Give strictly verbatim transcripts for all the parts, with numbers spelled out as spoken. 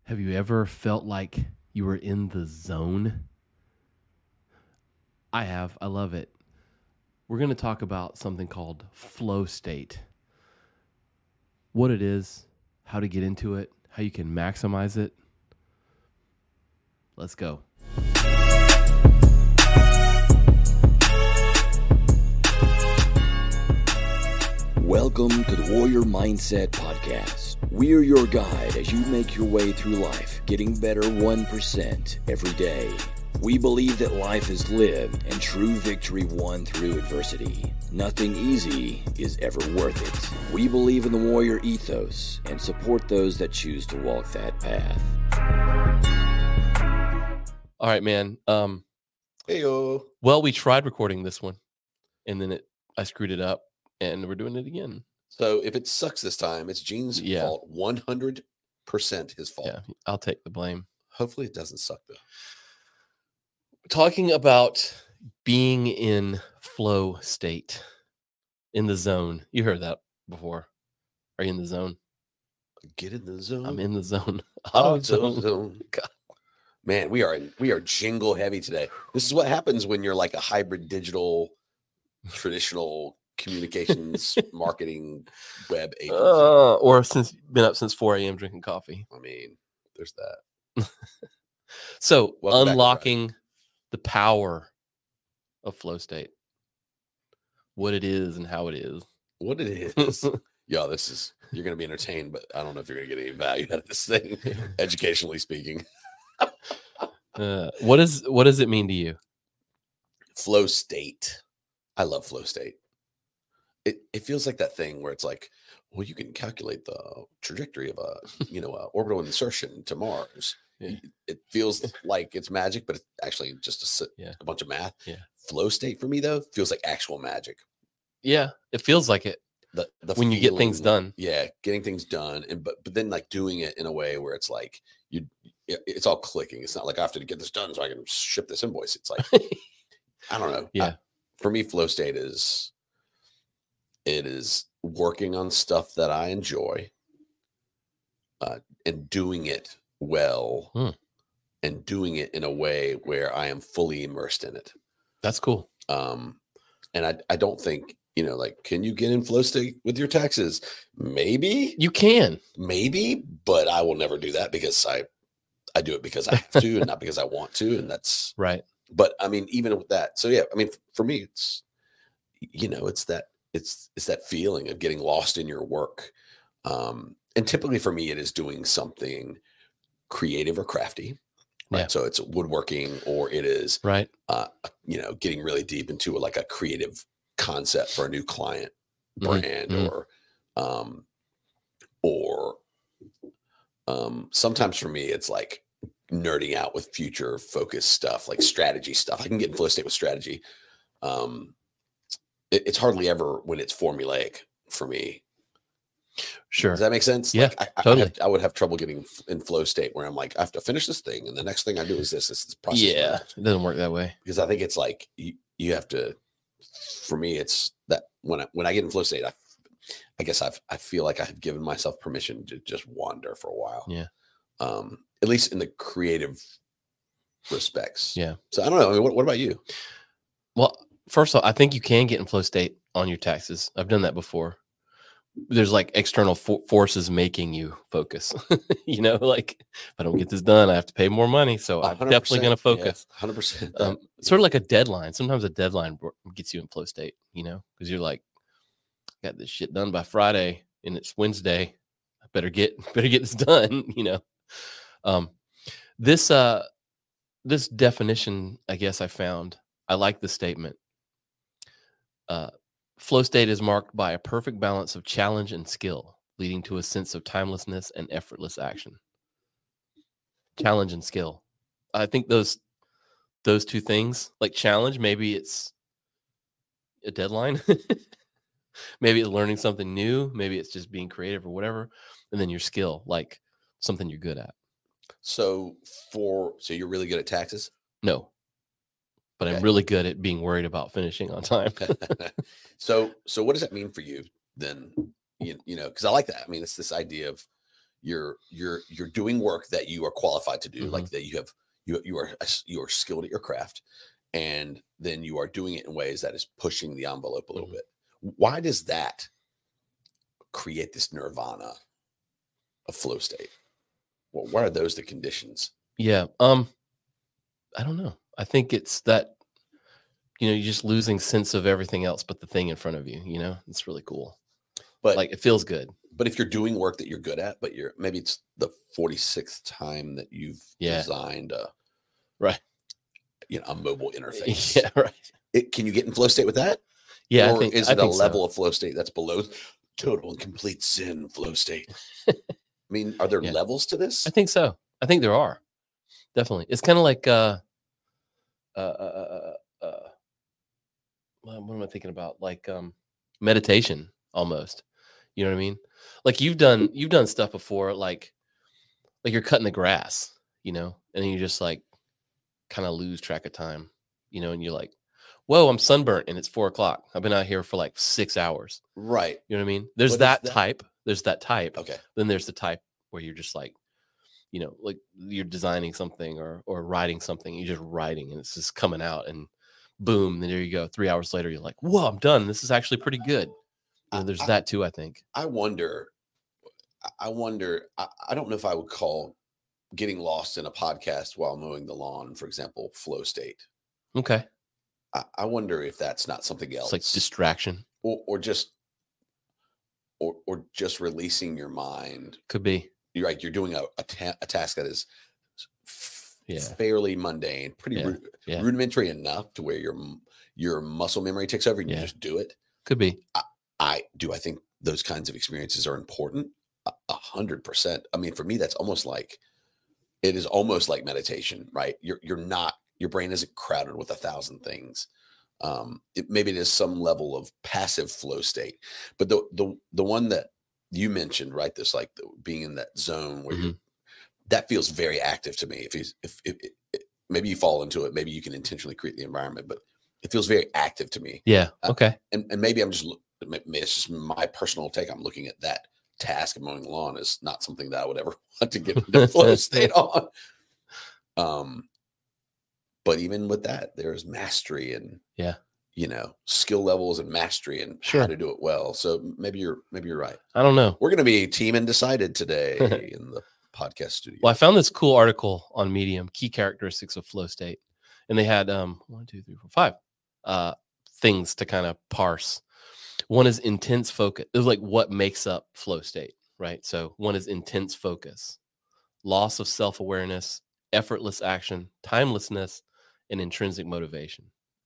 Have you ever felt like you were in the zone? I have. I love it. We're going to talk about something called flow state. What it is, how to get into it, how you can maximize it. Let's go. Welcome to the Warrior Mindset Podcast. We're your guide as you make your way through life, getting better one percent every day. We believe that life is lived and true victory won through adversity. Nothing easy is ever worth it. We believe in the warrior ethos and support those that choose to walk that path. All right, man. Um, Heyo. well, we tried recording this one, and then it I screwed it up, and we're doing it again. So if it sucks this time, it's Gene's Yeah. fault. one hundred percent his fault. Yeah, I'll take the blame. Hopefully it doesn't suck, though. Talking about being in flow state, in the zone. You heard that before. Are you in the zone? Get in the zone. I'm in the zone. Auto Auto zone. zone. God. Man, we are in, we are jingle heavy today. This is what happens when you're like a hybrid digital, traditional communications marketing web agent. Uh, or since been up since four a.m. drinking coffee. I mean, there's that. So Welcome back, unlocking the power of flow state, what it is and how it is. What it is. Yo, this is, you're going to be entertained, but I don't know if you're going to get any value out of this thing, educationally speaking. uh, what is what does it mean to you? Flow state. I love flow state. It it feels like that thing where it's like, well, you can calculate the trajectory of a, you know, a orbital insertion to Mars. Yeah. It feels like it's magic, but it's actually just a, s- Yeah. a bunch of math. Yeah. Flow state for me though feels like actual magic. Yeah, it feels like it The the when you get things feeling- done. Yeah, getting things done, and but but then like doing it in a way where it's like you, it- it's all clicking. It's not like I have to get this done so I can ship this invoice. It's like I don't know. Yeah. I- for me, flow state is it is working on stuff that I enjoy, uh, and doing it well, Hmm. and doing it in a way where I am fully immersed in it. That's cool. Um, and I I don't think, you know, like, can you get in flow state with your taxes? Maybe, You can. maybe, but I will never do that because I I do it because I have to and not because I want to, and that's. Right. But I mean, even with that, so yeah, I mean, for me, it's, you know, it's that it's it's that feeling of getting lost in your work, um, and typically for me, it is doing something creative or crafty, right? Yeah. So it's woodworking, or it is, Right. uh, you know, getting really deep into a, like a creative concept for a new client Mhm, brand, mhm. or, um, or, um, sometimes for me, it's like nerding out with future focused stuff, like strategy stuff. I can get in flow state with strategy. Um, it- it's hardly ever when it's formulaic for me. Sure. Does that make sense? Yeah, Like I, I, totally. have, I would have trouble getting f- in flow state where I'm like, I have to finish this thing, and the next thing I do is this. This is process. Yeah, management. it doesn't work that way. Because I think it's like you, you have to. For me, it's that when I when I get in flow state, I, I guess I've I feel like I've given myself permission to just wander for a while. Yeah. Um, at least in the creative respects. Yeah. So I don't know. I mean, what, what about you? Well, first of all, I think you can get in flow state on your taxes. I've done that before. There's like external fo- forces making you focus. You know, like if I don't get this done, I have to pay more money. So I'm definitely going to focus. Hundred percent. Um, sort of like a deadline. Sometimes a deadline wor- gets you in flow state, you know, because you're like, got this shit done by Friday and it's Wednesday. I better get better get this done, you know. Um, this uh, this definition, I guess I found. I like the statement. Uh, flow state is marked by a perfect balance of challenge and skill, leading to a sense of timelessness and effortless action. Challenge and skill. I think those those two things, like challenge, maybe it's a deadline. Maybe it's learning something new. Maybe it's just being creative or whatever. And then your skill, like something you're good at. So for so you're really good at taxes. No, but I'm Okay. really good at being worried about finishing on time. so so what does that mean for you then? You, you know, because I like that. I mean, it's this idea of you're you're you're doing work that you are qualified to do, Mhm. like that you have you you are you are skilled at your craft, and then you are doing it in ways that is pushing the envelope a little Mhm. bit. Why does that create this nirvana of flow state? Well, what are those the conditions? Yeah. Um, I don't know. I think it's that, you know, you're just losing sense of everything else but the thing in front of you, you know? It's really cool. But Like, it feels good. but if you're doing work that you're good at, but you're maybe it's the forty-sixth time that you've Yeah. designed a Right. you know a mobile interface. Yeah, right. It, can you get in flow state with that? Yeah, or I think is I it a think so. level of flow state that's below total and complete sin flow state? I mean, are there Yeah. levels to this? I think so. I think there are. Definitely. It's kind of like uh uh uh uh, uh what what am I thinking about? Like um meditation almost. You know what I mean? Like you've done you've done stuff before, like like you're cutting the grass, you know, and then you just like kind of lose track of time, you know, and you're like, whoa, I'm sunburnt and it's four o'clock. I've been out here for like six hours. Right. You know what I mean? There's What is that, that? type. There's that type. Okay. Then there's the type where you're just like, you know, like you're designing something or or writing something. You're just writing and it's just coming out and boom. Then there you go. Three hours later, you're like, whoa, I'm done. This is actually pretty good. You know, there's I- that too, I think. I wonder, I wonder, I, I don't know if I would call getting lost in a podcast while mowing the lawn, for example, flow state. Okay. I, I wonder if that's not something else. It's like distraction. or, or just, or, or just releasing your mind. Could be. You're right. You're doing a, a, ta- a task that is f- Yeah. fairly mundane, pretty Yeah. ru- Yeah. rudimentary enough to where your, m- your muscle memory takes over and Yeah. you just do it. Could be. I do. I think those kinds of experiences are important. A a hundred percent. I mean, for me, that's almost like it is almost like meditation, right? You're you're not your brain isn't crowded with a thousand things. Um, it, maybe it is some level of passive flow state, but the the the one that you mentioned, right? This like the, being in that zone where you're, that feels very active to me. If you if, if, if maybe you fall into it, maybe you can intentionally create the environment, but it feels very active to me. Yeah. Uh, Okay. And and maybe I'm just look- maybe it's just my personal take. I'm looking at that task of mowing the lawn is not something that I would ever want to get into flow state on. Um, but even with that, there's mastery and Yeah. you know skill levels and mastery and Sure. how to do it well. So maybe you're maybe you're right. I don't know. We're going to be team and decided today in the podcast studio. Well, I found this cool article on Medium, Key Characteristics of Flow State. And they had um one, two, three, four, five uh things to kind of parse. One is intense focus. It was like what makes up flow state, right? So one is intense focus, loss of self-awareness, effortless action, timelessness, and intrinsic motivation.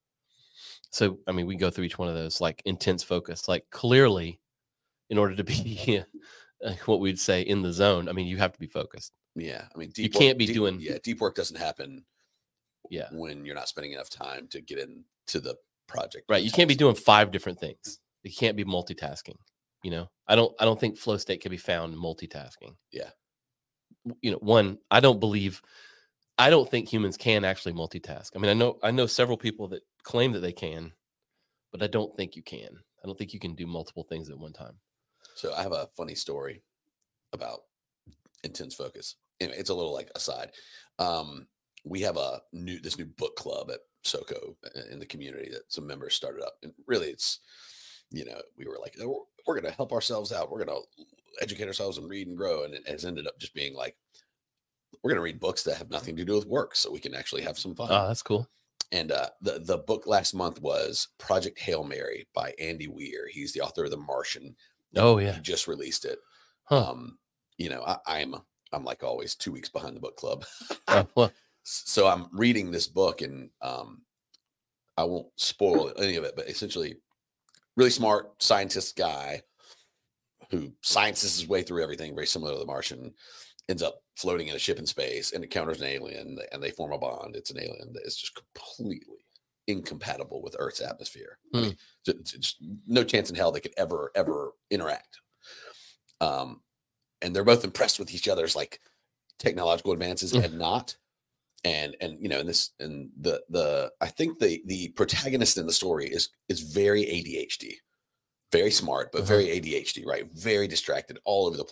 So, I mean, we go through each one of those, like intense focus, like clearly in order to be what we'd say in the zone, I mean, you have to be focused. Yeah, I mean, You deep can't work, be deep- doing- yeah. Deep work doesn't happen Yeah. when you're not spending enough time to get into the project. Right. You can't be doing five different things. You can't be multitasking. You know, I don't, I don't think flow state can be found in multitasking. Yeah. You know, one, I don't believe, I don't think humans can actually multitask. I mean, I know, I know several people that claim that they can, but I don't think you can. I don't think you can do multiple things at one time. So I have a funny story about intense focus. Anyway, it's a little like aside. Um, we have a new this new book club at SoCo in the community that some members started up, and really, it's you know we were like we're, we're going to help ourselves out. We're going to educate ourselves and read and grow, and it has ended up just being like we're going to read books that have nothing to do with work, so we can actually have some fun. Oh, that's cool. And uh, the the book last month was Project Hail Mary by Andy Weir. He's the author of The Martian. Oh yeah. He just released it. Huh. Um, you know, I, I'm I'm like always two weeks behind the book club. Oh, well, So I'm reading this book, and um, I won't spoil any of it, but essentially, really smart scientist guy who sciences his way through everything, very similar to The Martian, ends up floating in a ship in space and encounters an alien, and they form a bond. It's an alien that is just completely incompatible with Earth's atmosphere. I Hmm. mean, ju- ju- just no chance in hell they could ever, ever interact. Um, and they're both impressed with each other's like technological advances Mm. and not. And and you know, and this and the the I think the the protagonist in the story is is very A D H D, very smart, but Uh-huh. very A D H D, right? Very distracted all over the place,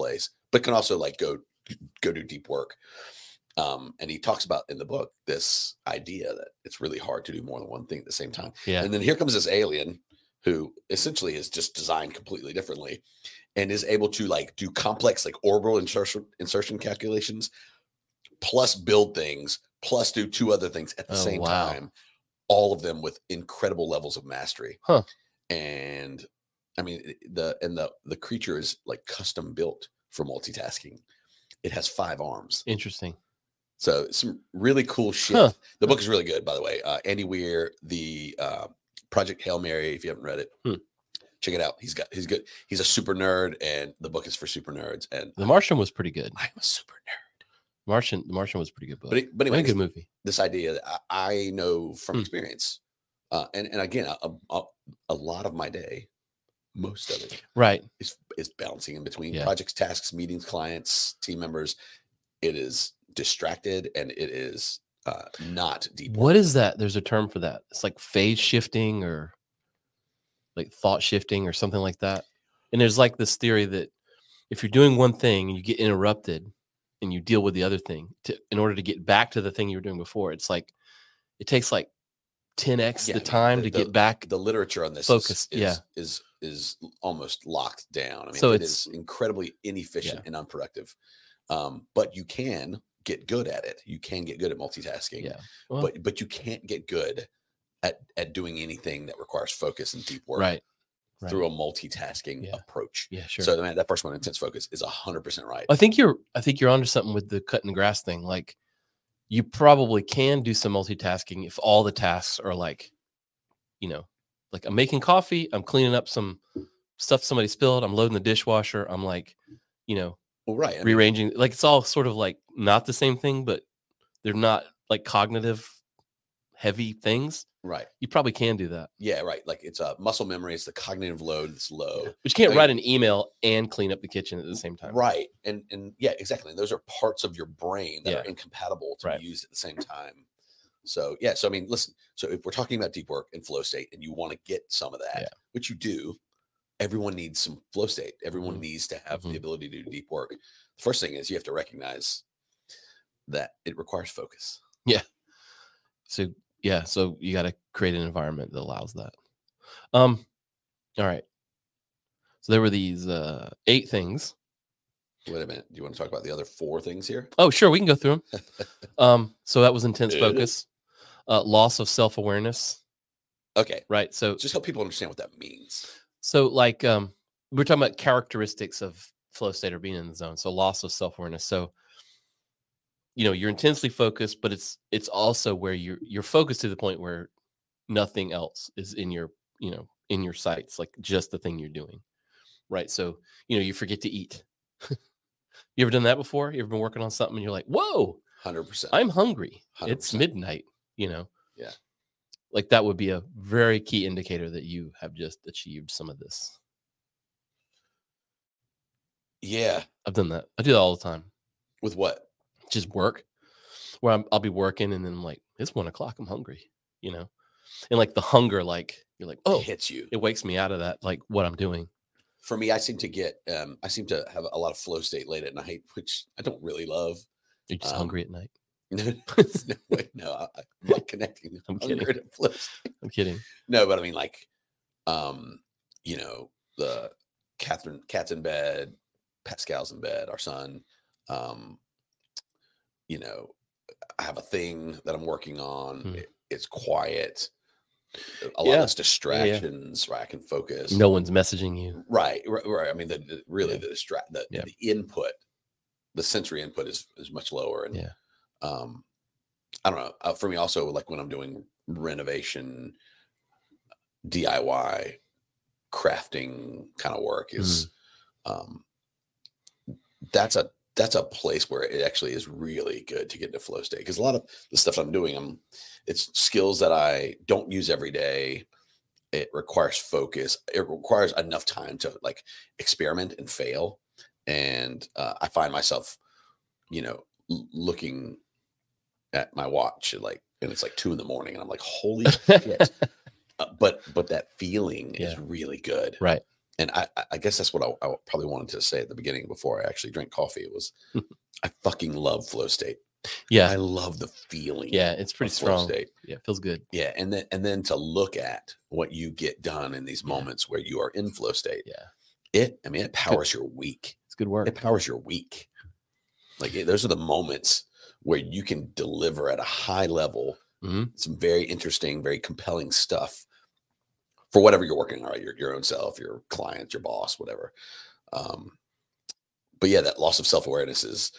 but can also like go go do deep work. Um, and he talks about in the book this idea that it's really hard to do more than one thing at the same time. Yeah. And then here comes this alien who essentially is just designed completely differently and is able to like do complex like orbital insertion insertion calculations, plus build things, plus do two other things at the Oh, same wow. time, all of them with incredible levels of mastery. Huh. And I mean, the and the the creature is like custom built for multitasking. It has five arms. Interesting. So some really cool shit. Huh. The book is really good, by the way. Uh, Andy Weir, the uh, Project Hail Mary. If you haven't read it, Hmm. check it out. He's got he's good. He's a super nerd, and the book is for super nerds. And The Martian was pretty good. I'm a super nerd. Martian, The Martian was a pretty good book. But it, but What anyway, a good movie. this idea that I, I know from Hmm. experience, uh, and and again, a, a, a lot of my day, most of it, Right. is is bouncing in between Yeah. projects, tasks, meetings, clients, team members. It is distracted and it is uh, not deep. What is that? There's a term for that. It's like phase shifting or like thought shifting or something like that. And there's like this theory that if you're doing one thing and you get interrupted and you deal with the other thing to, in order to get back to the thing you were doing before, it's like it takes like ten x Yeah, the I mean, time the- to the- get back. The literature on this Focus, is, is, yeah. is is almost locked down. I mean, So it it's- is incredibly inefficient Yeah. and unproductive. Um, but you can get good at it. You can get good at multitasking. Yeah. Well, but but you can't get good at at doing anything that requires focus and deep work right. Right. through a multitasking Yeah. approach. Yeah, sure. So man, that first one, intense focus, is a hundred percent right. I think you're I think you're onto something with the cutting the grass thing. Like you probably can do some multitasking if all the tasks are like, you know, like I'm making coffee, I'm cleaning up some stuff somebody spilled, I'm loading the dishwasher, I'm like, you know, Well, right. I mean, rearranging. Like it's all sort of like not the same thing, but they're not like cognitive heavy things. right. You probably can do that. Yeah, right. Like it's a muscle memory, it's the cognitive load that's low. But you can't Like- write an email and clean up the kitchen at the same time. Right. And and yeah, exactly. And those are parts of your brain that Yeah. are incompatible to Right. be used at the same time. So yeah, so I mean, listen, so if we're talking about deep work and flow state and you want to get some of that, Yeah. which you do, everyone needs some flow state. Everyone Mhm. needs to have Mhm. the ability to do deep work. The first thing is you have to recognize that it requires focus. So yeah, so you got to create an environment that allows that. Um, all right. So there were these uh, eight things. Wait a minute. Do you want to talk about the other four things here? Oh, sure, we can go through them. um, so that was intense Yeah. focus, uh, loss of self awareness, Okay. right? So Just help people understand what that means. so like um, we're talking about characteristics of flow state or being in the zone. So loss of self awareness. So you know you're intensely focused, but it's it's also where you're you're focused to the point where nothing else is in your you know in your sights, like just the thing you're doing, right? So you know you forget to eat. You ever done that before? You ever been working on something and you're like, whoa, one hundred percent. I'm hungry. one hundred It's percent. midnight, you know? Yeah. Like that would be a very key indicator that you have just achieved some of this. Yeah. I've done that. I do that all the time. With what? Just work where I'm, I'll be working and then I'm like, it's one o'clock. I'm hungry, you know? And like the hunger, like you're like, oh, It hits you. it wakes me out of that, like what I'm doing. For me, I seem to get, um, I seem to have a lot of flow state late at night, which I don't really love. You're just Um, hungry at night. no, no, wait, no, I, I'm not connecting. I'm hunger kidding. to flow state. I'm kidding. No, but I mean, like, um, you know, the Catherine, Cat's in bed, Pascal's in bed, our son. Um, you know, I have a thing that I'm working on. Hmm. It- it's quiet. A lot Yeah. less distractions, right? I can focus. No one's messaging you. Right, right, right. I mean, the, the- really Yeah. the distract, the, Yeah. the input, the sensory input is is much lower. And Yeah. um, I don't know. Uh, for me, also, like when I'm doing renovation, D I Y, crafting kind of work is, Mm. um, that's a that's a place where it actually is really good to get into flow state, because a lot of the stuff I'm doing, I'm it's skills that I don't use every day. It requires focus. It requires enough time to like experiment and fail. And uh, I find myself, you know, l- looking at my watch at like, and it's like two in the morning, and I'm like, holy shit. Uh, but but that feeling Yeah. is really good. Right. and I, I guess that's what I, I probably wanted to say at the beginning before I actually drank coffee. It was, I fucking love flow state. Yeah. I love the feeling. Yeah. It's pretty of flow strong. state. Yeah. It feels good. Yeah. And then, and then to look at what you get done in these Yeah. moments where you are in flow state. Yeah. It, I mean, it powers your week. It's good work. It powers your week. Like it, those are the moments where you can deliver at a high level, Mm-hmm. some very interesting, very compelling stuff for whatever you're working on, right? Your, your own self, your client, your boss, whatever. Um, but yeah, that loss of self-awareness is,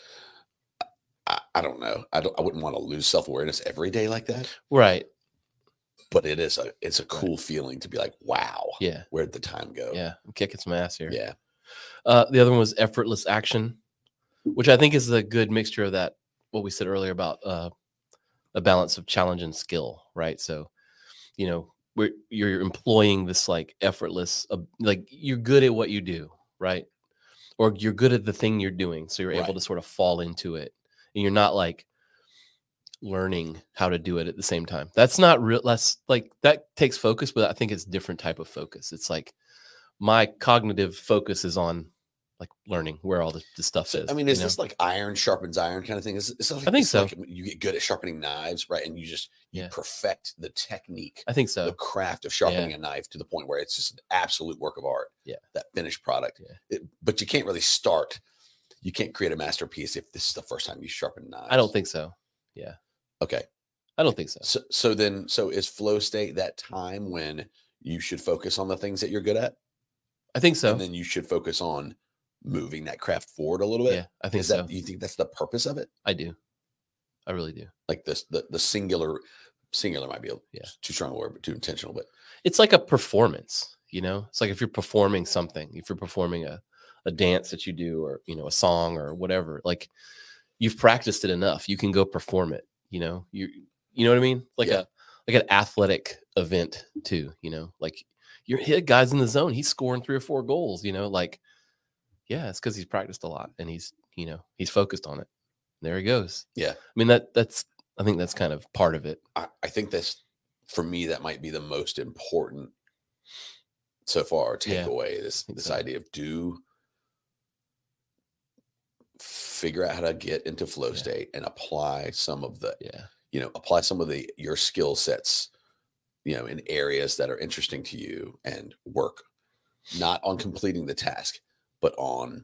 I, I don't know. I don't, I wouldn't want to lose self-awareness every day like that, Right. but it is a, it's a cool feeling to be like, wow, Yeah. where'd the time go? Yeah. I'm kicking some ass here. Yeah. Uh, the other one was effortless action, which I think is a good mixture of that, what we said earlier about uh, a balance of challenge and skill, right? So, you know, we're, you're employing this like effortless, uh, like you're good at what you do, right? Or you're good at the thing you're doing. So you're able Right. to sort of fall into it. And you're not like learning how to do it at the same time. That's not real. That's like, that takes focus, but I think it's a different type of focus. It's like my cognitive focus is on like learning where all the, the stuff So, is. I mean, you is know? this like iron sharpens iron kind of thing? Is, is it like, I think it's so. like you get good at sharpening knives, right? And you just, you Yeah. perfect the technique, I think the so. craft of sharpening a knife to the point where it's just an absolute work of art. Yeah. That finished product. Yeah. It, but you can't really start. You can't create a masterpiece if this is the first time you sharpen knives. I don't think so. Yeah. Okay. I don't think so. So, so then, so is flow state that time when you should focus on the things that you're good at? I think so. And then you should focus on moving that craft forward a little bit? Yeah, I think Is so. that, you think that's the purpose of it? I do. I really do. Like this, the, the singular, singular might be a, Yeah. too strong a word, but too intentional, but It's like a performance, you know? It's like if you're performing something, if you're performing a, a dance that you do or, you know, a song or whatever, like you've practiced it enough. You can go perform it, you know? You you know what I mean? Like Yeah. a like an athletic event too, you know? Like your hit guy's in the zone, he's scoring three or four goals, you know, like yeah, it's because he's practiced a lot and he's, you know, he's focused on it. There he goes. yeah, I mean, that that's I think that's kind of part of it. I, I think that's, for me, that might be the most important so far Yeah, takeaway. This, think this so. idea of do figure out how to get into flow Yeah. state and apply some of the, Yeah. you know, apply some of the, your skill sets, you know, in areas that are interesting to you and work not on completing the task, but on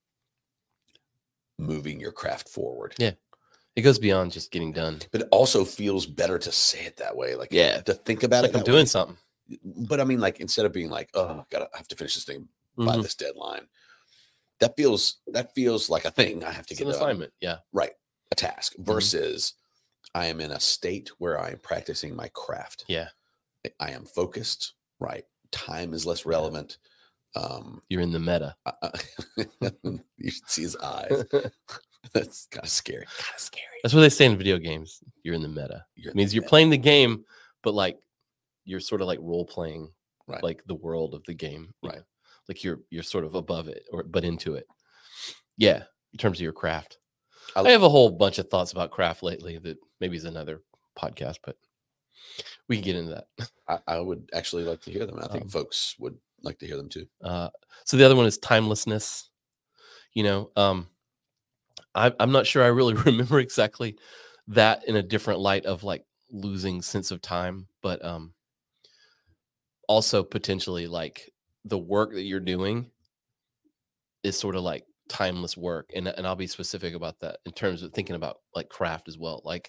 moving your craft forward. Yeah. It goes beyond just getting done. But it also feels better to say it that way. Like, Yeah. to think about It's it like I'm that doing way. something. But I mean, like, instead of being like, oh, gotta I have to finish this thing by Mhm. this deadline, that feels that feels like a thing I have to It's get an done. assignment. Yeah. Right. A task versus I am in a state where I am practicing my craft. Yeah. I am focused. Right. Time is less relevant. Um, You're in the meta. I- I- you should see his eyes. That's kind of scary. Kind of scary. That's what they say in video games. You're in the meta. You're It in means the you're meta. playing the game, but like you're sort of like role playing Right. like the world of the game. you Right. know? Like you're you're sort of above it or but into it. Yeah. In terms of your craft. I- I have a whole bunch of thoughts about craft lately that maybe is another podcast, but we can get into that. I, I would actually like to hear them. I think Um, folks would like to hear them too. Uh, so the other one is timelessness. You know, um, I, I'm not sure I really remember exactly that in a different light of like losing sense of time, but um, also potentially like the work that you're doing is sort of like timeless work, and and I'll be specific about that in terms of thinking about like craft as well. Like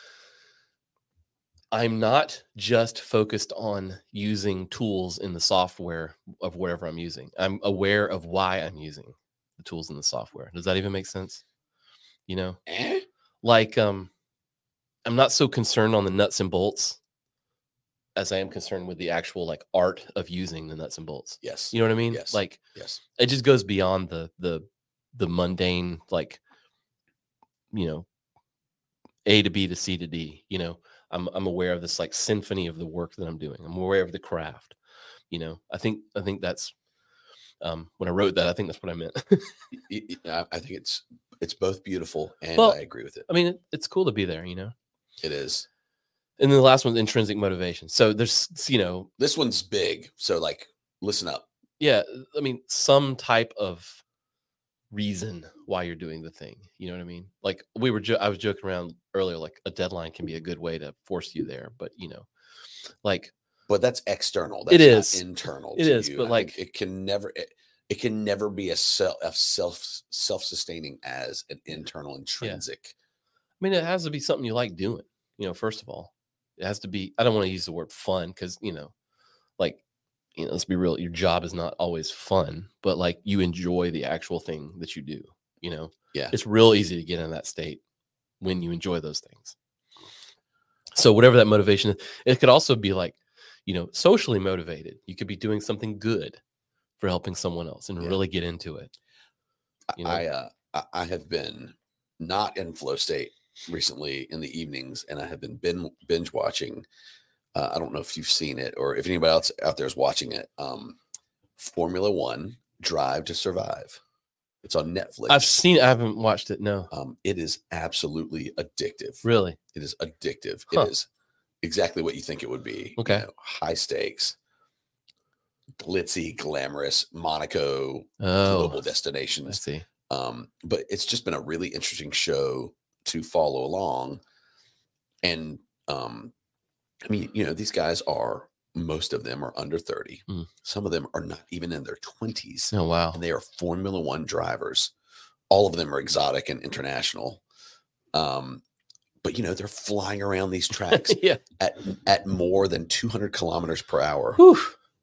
I'm not just focused on using tools in the software of whatever I'm using. I'm aware of why I'm using the tools in the software. Does that even make sense? You know, Eh? like um, I'm not so concerned on the nuts and bolts as I am concerned with the actual like art of using the nuts and bolts. Yes. You know what I mean? Yes. Like Yes. it just goes beyond the the the mundane, like, you know, A to B to C to D. You know, I'm I'm aware of this like symphony of the work that I'm doing. I'm aware of the craft. You know, I think I think that's um when I wrote that, I think that's what I meant. Y- y- I I think it's it's both beautiful and Well, I agree with it. I mean, it, it's cool to be there, you know. It is. And then the last one's intrinsic motivation. So there's, you know, This one's big. So like listen up. yeah, I mean, some type of reason why you're doing the thing. You know what I mean? Like we were, jo- I was joking around earlier. Like a deadline can be a good way to force you there, but you know, like But that's external. That's it is, not internal it to is, you. but And I think like it can never it, it can never be a self a self self-sustaining as an internal intrinsic. I mean, it has to be something you like doing. You know, first of all, it has to be. I don't want to use the word fun because you know, like, you know, let's be real. Your job is not always fun, but like you enjoy the actual thing that you do. You know, Yeah. it's real easy to get in that state when you enjoy those things. So whatever that motivation is, it could also be like, you know, socially motivated. You could be doing something good for helping someone else and Yeah. really get into it. You know? I uh I, I have been not in flow state recently in the evenings, and I have been bin, binge watching. Uh, I don't know if you've seen it or if anybody else out there is watching it. Um, Formula One Drive to Survive. It's on Netflix. I've seen. I haven't watched it. No, Um, it is absolutely addictive. really. It is addictive. Huh. It is exactly what you think it would be. Okay. You know, high stakes, glitzy, glamorous, Monaco, Oh, global I destinations. see. Um, but it's just been a really interesting show to follow along. And um, I mean, you know, these guys are, most of them are under thirty. Mm. Some of them are not even in their twenties. Oh, wow. And they are Formula One drivers. All of them are exotic and international. Um, but you know, they're flying around these tracks Yeah. at at more than two hundred kilometers per hour. Whew.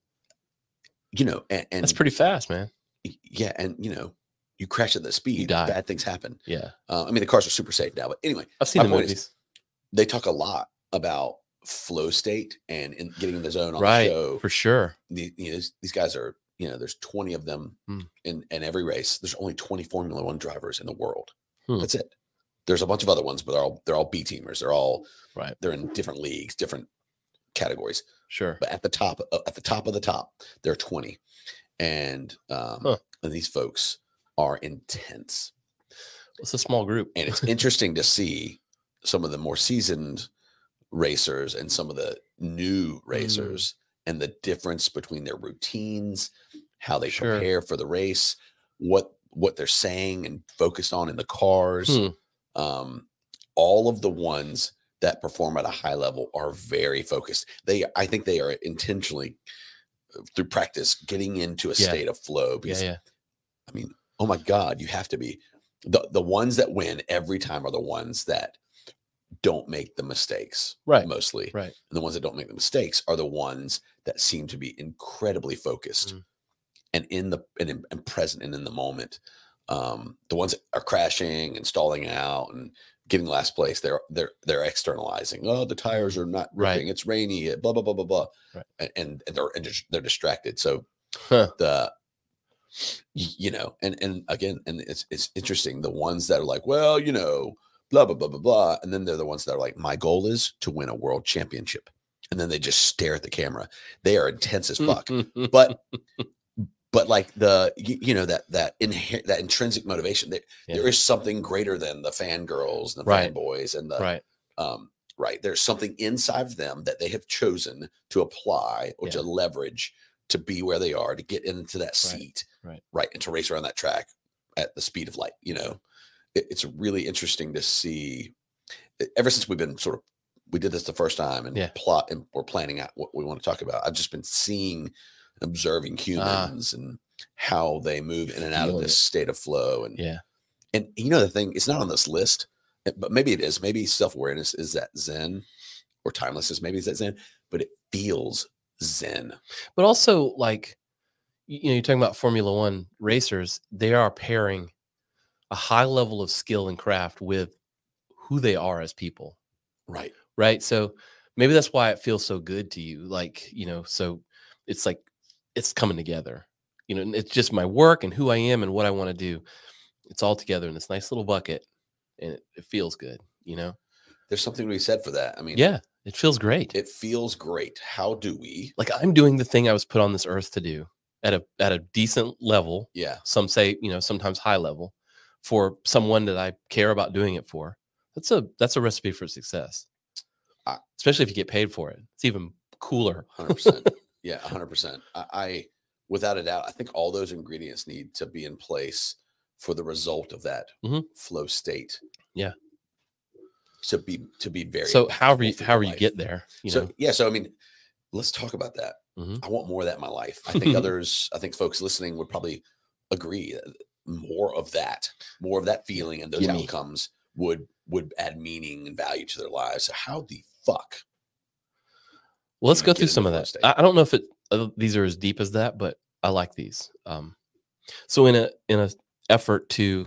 You know, and, and That's pretty fast, man. yeah, and you know, you crash at the speed, die. bad things happen. Yeah. Uh, I mean, the cars are super safe now, but anyway, I've seen my the point is, movies. they talk a lot about flow state and in getting in the zone on Right. the show. For sure. The, you know, these, these guys are, you know, there's twenty of them Hmm. in, in every race. There's only twenty Formula One drivers in the world. Hmm. That's it. There's a bunch of other ones, but they're all they're all B teamers. They're all Right. they're in different leagues, different categories. Sure. But at the top, uh, at the top of the top, there are twenty, and um, Huh. and these folks are intense. It's a small group. And it's interesting to see some of the more seasoned racers and some of the new racers Mm. and the difference between their routines, how they Sure. prepare for the race, what what they're saying and focused on in the cars. Hmm. Um, all of the ones that perform at a high level are very focused. They, I think, they are intentionally uh, through practice getting into a Yeah. state of flow. Yeah. Because Yeah. I mean, oh my God, you have to be the the ones that win every time are the ones that don't make the mistakes, Right. mostly. Right. And the ones that don't make the mistakes are the ones that seem to be incredibly focused Mm. and in the and, in- and present and in the moment. Um, the ones that are crashing and stalling out and getting last place, they're they're they're externalizing. Oh, the tires are not Right. ripping. It's rainy. Blah blah blah blah blah. Right. And, and and they're and dis- they're distracted. So Huh. the y- you know, and and again, and it's it's interesting. The ones that are like, well, you know, blah blah blah blah blah, and then they're the ones that are like, my goal is to win a world championship, and then they just stare at the camera. They are intense as fuck, but but like the you, you know that that inher- that intrinsic motivation. That Yeah. there is something greater than the fangirls, and the Right. fanboys, and the Right. um right. There's something inside of them that they have chosen to apply or Yeah. to leverage to be where they are, to get into that seat, right. right, and to race around that track at the speed of light. You know, it, it's really interesting to see. e- Ever since we've been sort of, we did this the first time and Yeah. plot, and we're planning out what we want to talk about. I've just been seeing, observing humans and how they move in and out of Ah. Feeling this state of flow. And Yeah. and you know the thing, it's not on this list, eh, but maybe it is. Maybe self awareness is that Zen, or timelessness. Maybe is that Zen, but it feels Zen. But also, like, you know, you're talking about Formula One racers, they are pairing a high level of skill and craft with who they are as people, Right. right? So maybe that's why it feels so good to you. Like, you know, so it's like it's coming together. You know, and it's just my work and who I am and what I want to do. It's all together in this nice little bucket, and it, it feels good, you know? There's something to be said for that. I mean, Yeah, it feels great. it feels great. How do we? Like I'm doing the thing I was put on this earth to do at a at a decent level. Yeah. Some say, you know, sometimes high level, for someone that I care about doing it for. That's a that's a recipe for success. I- Especially if you get paid for it. It's even cooler. one hundred percent. Yeah, one hundred percent. I, I without a doubt, I think all those ingredients need to be in place for the result of that Mhm. flow state. Yeah. To be to be very So however you, impactful for your however you life. get there, you So know. yeah, so I mean, let's talk about that. Mhm. I want more of that in my life. I think others, I think folks listening would probably agree. uh, More of that, more of that feeling and those Gimme. outcomes would would add meaning and value to their lives. So how the fuck? Well, let's you go get through into some of flow that. state? I, I don't know if it uh, these are as deep as that, but I like these. Um, so in a in a effort to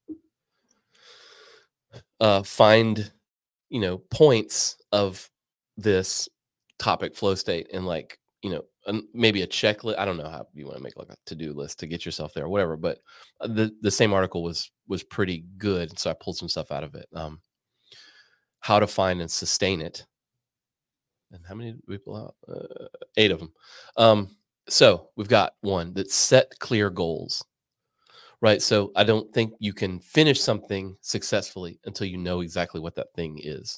uh, find, you know, points of this topic flow state and like, you know, um, maybe a checklist. I don't know how you want to make like a to-do list to get yourself there or whatever, but uh, the, the same article was, was pretty good. So I pulled some stuff out of it. Um, how to find and sustain it. And how many did we pull out? Uh, eight of them. Um, so we've got one that set clear goals, right? So I don't think you can finish something successfully until you know exactly what that thing is.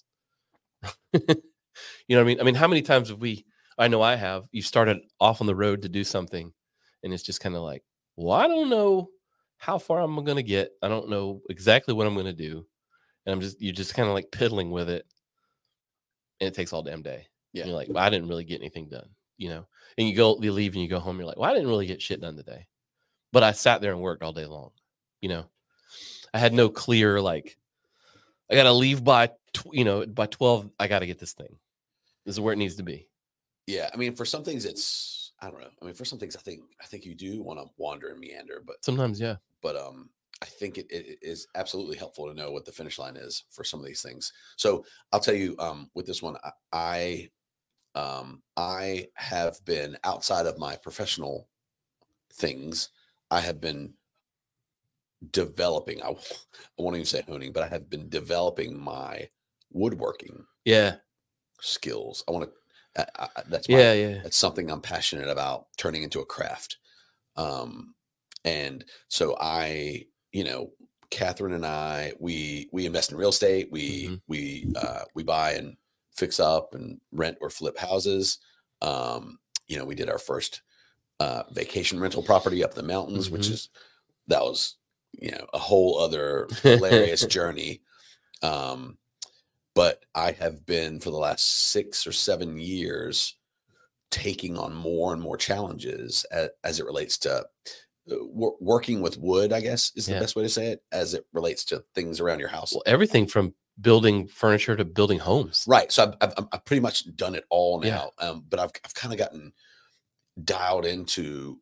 You know what I mean? I mean, how many times have we, I know I have, you started off on the road to do something and it's just kind of like, well, I don't know how far I'm going to get. I don't know exactly what I'm going to do. And I'm just, you're just kind of like piddling with it. And it takes all damn day. Yeah. And you're like, well, I didn't really get anything done, you know? And you go, you leave and you go home. You're like, well, I didn't really get shit done today, but I sat there and worked all day long. You know, I had no clear, like, I got to leave by, tw- you know, by twelve, I got to get this thing. This is where it needs to be. Yeah, I mean, for some things, it's I don't know. I mean, for some things, I think I think you do want to wander and meander, but Sometimes, yeah. but um, I think it, it is absolutely helpful to know what the finish line is for some of these things. So I'll tell you, um, with this one, I, I um, I have been outside of my professional things. I have been developing. I, I won't even say honing, but I have been developing my woodworking Yeah. skills. I want to. I, I, that's my, Yeah. Yeah. that's something I'm passionate about turning into a craft. Um, and so I, you know, Catherine and I, we we invest in real estate. We Mhm. we uh, we buy and fix up and rent or flip houses. Um, you know, we did our first uh, vacation rental property up the mountains, which Mhm. is that was you know a whole other hilarious journey. Um, but I have been for the last six or seven years taking on more and more challenges as, as it relates to uh, wor- working with wood, I guess is the Yeah. best way to say it, as it relates to things around your house. Well, everything from building furniture to building homes. Right. So I've, I've, I've pretty much done it all Yeah. now. Um, but I've, I've kind of gotten dialed into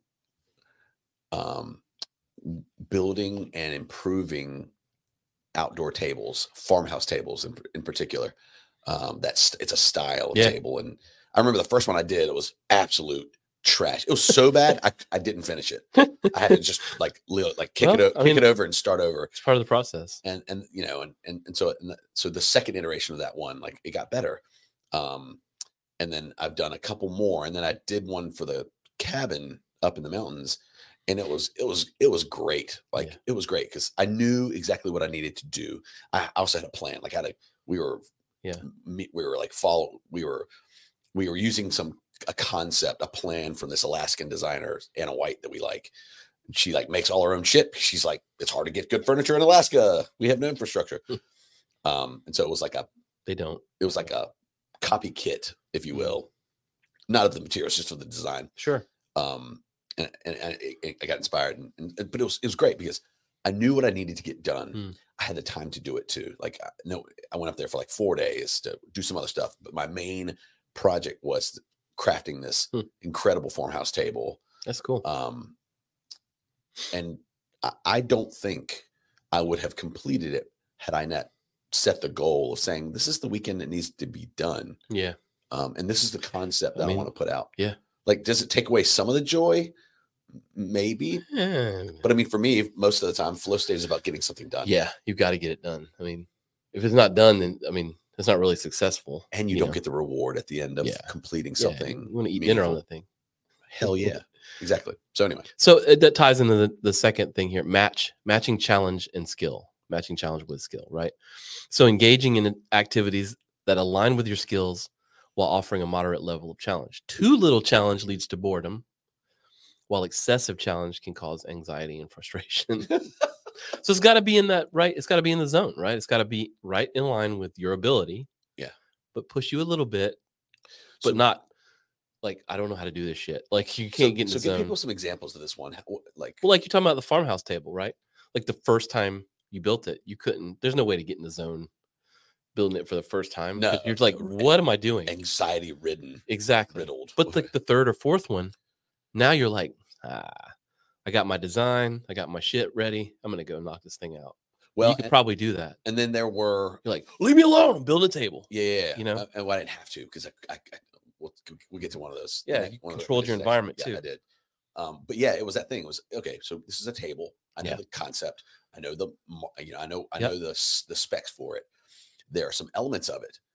um, building and improving outdoor tables, farmhouse tables in, in particular. Um, that's it's a style of Yeah. table. And I remember the first one I did, it was absolute trash. It was so bad, I, I didn't finish it. I had to just like li- like kick Well, it o- I kick mean- it over and start over. It's part of the process. And and you know and and, and so and the, so the second iteration of that one, like it got better. Um, and then I've done a couple more, and then I did one for the cabin up in the mountains, and it was it was it was great. Like Yeah. it was great because I knew exactly what I needed to do. I also had a plan. Like I had a we were Yeah. me- we were like follow we were we were using some a concept, a plan from this Alaskan designer, Anna White, that we like. She like makes all her own shit. She's like, it's hard to get good furniture in Alaska. We have no infrastructure. um, and so it was like a They don't. it was like a copy kit, if you will, not of the materials, just of the design. Sure. Um, and and, and it, it- I got inspired, and, and but it was it was great because I knew what I needed to get done. Hmm. I had the time to do it too. Like I, no, I went up there for like four days to do some other stuff, but my main project was crafting this Hmm. incredible farmhouse table. That's cool. Um, and I, I don't think I would have completed it had I not set the goal of saying this is the weekend that needs to be done. Yeah. Um, and this is the concept I that I, mean, want to put out. yeah. Like, does it take away some of the joy? Maybe. Yeah. But I mean, for me, most of the time, flow state is about getting something done. Yeah. You've got to get it done. I mean, if it's not done, then I mean, it's not really successful. And you, you don't know? get the reward at the end of Yeah. completing Yeah, something. you want to eat dinner on meaningful. the thing. Hell yeah. Exactly. So anyway, So uh, that ties into the, the second thing here: match, matching challenge and skill, matching challenge with skill, right? So engaging in activities that align with your skills while offering a moderate level of challenge. Too little challenge leads to boredom, while excessive challenge can cause anxiety and frustration. So it's got to be in that right. It's got to be in the zone, right? It's got to be right in line with your ability. Yeah. But push you a little bit, but So- not like, I don't know how to do this shit. Like you can't so, get in so the give zone. people some examples of this one. How- Like, Well, like you're talking about the farmhouse table, right? Like the first time you built it, you couldn't, there's no way to get in the zone building it for the first time. 'cause No, you're like, no, what am I doing? anxiety ridden, Exactly. riddled. But like the third or fourth one, now you're like, ah, I got my design, I got my shit ready. I'm gonna go knock this thing out. well, you could and, probably do that. and then there were, You're like, leave me alone, I'm building a table. yeah, yeah, yeah. You know? uh, and well, I didn't have to because I, I, I we'll, we'll get to one of those. Yeah, next- you one of the- controlled your next section. environment, Yeah, too. I did. Um, but yeah, it was that thing. It was okay. So this is a table. I know Yeah. the concept. I know the, mo- you know, I know, I Yep. know the s- the specs for it. There are some elements of it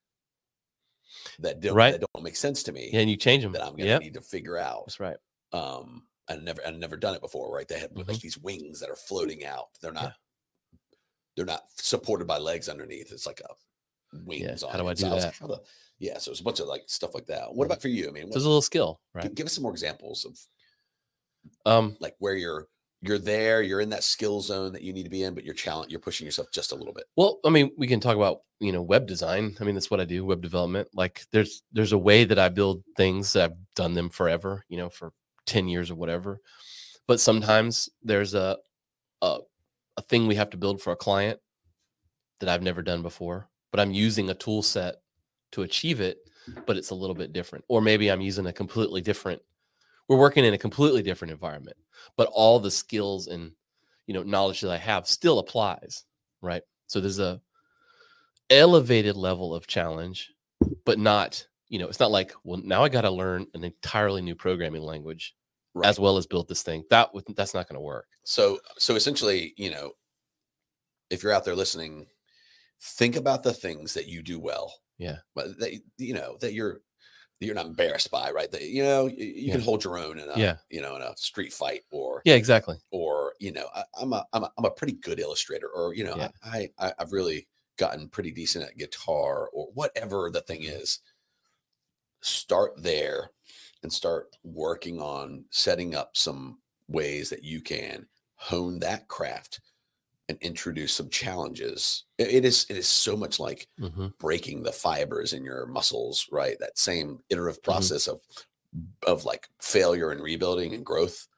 that don't Right. that don't make sense to me. Yeah, and you change them. That I'm gonna Yep, need to figure out. that's right. Um, I've never I've never done it before, right? They have like Mhm. these wings that are floating out. They're not Yeah. they're not supported by legs underneath. It's like a wings on how do it. I do So was that? like, how the- yeah, so it's a bunch of like stuff like that. What Mhm. about for you? I mean, So what, there's a little skill, gi- right? give us some more examples of Um, like where you're you're there, you're in that skill zone that you need to be in, but you're challenge you're pushing yourself just a little bit. well, I mean, we can talk about, you know, web design. I mean, that's what I do, web development. Like there's there's a way that I build things. I've done them forever, you know, for ten years or whatever. But sometimes there's a a, a thing we have to build for a client that I've never done before, but I'm using a tool set to achieve it, but it's a little bit different. Or maybe I'm using a completely different, we're working in a completely different environment, but all the skills and, you know, knowledge that I have still applies, right? So there's a elevated level of challenge, but not, you know, it's not like, well, now I got to learn an entirely new programming language Right. as well as build this thing. That would, that's not going to work. So so essentially, you know, if you're out there listening, think about the things that you do well. Yeah. But that you know that you're that you're not embarrassed by, right? That you know you, you can Yeah. hold your own in a Yeah. you know in a street fight or Yeah, exactly. or you know I, I'm a I'm a I'm a pretty good illustrator or you know Yeah. I, I I've really gotten pretty decent at guitar or whatever the thing Mhm. is. Start there and start working on setting up some ways that you can hone that craft and introduce some challenges. It- it is it is so much like hmm breaking the fibers in your muscles, right? That same iterative Mm-hmm. process of of like failure and rebuilding and growth.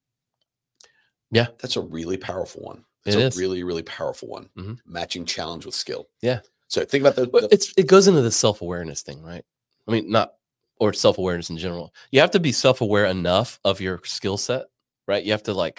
Yeah. That's a really powerful one. It's It a is. really, really powerful one. Mhm. Matching challenge with skill. Yeah. So think about the, But the it's it goes into the self-awareness thing, right? I mean, not or self-awareness in general. You have to be self-aware enough of your skill set, right? You have to like